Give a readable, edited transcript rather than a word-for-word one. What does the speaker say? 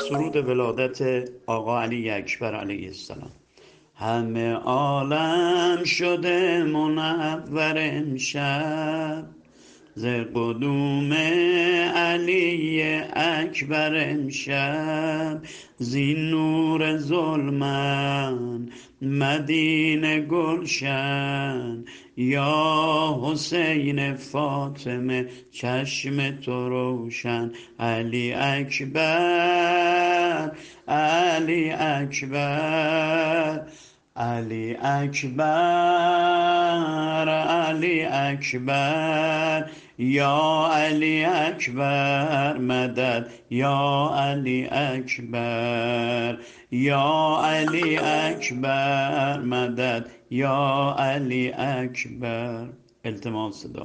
سرود ولادت آقا علی اکبر علیه السلام. همه عالم شده منور امشب، ز قدوم علی اکبر امشب. زین نور ظلمت مدینه گلشن، یا حسین فاطمه چشم تو روشن. علی اکبر، علی اکبر، علی اکبر، علی اکبر. یا علی اکبر مدد، یا علی اکبر، یا علی اکبر مدد، یا علی اکبر. التماس دعا.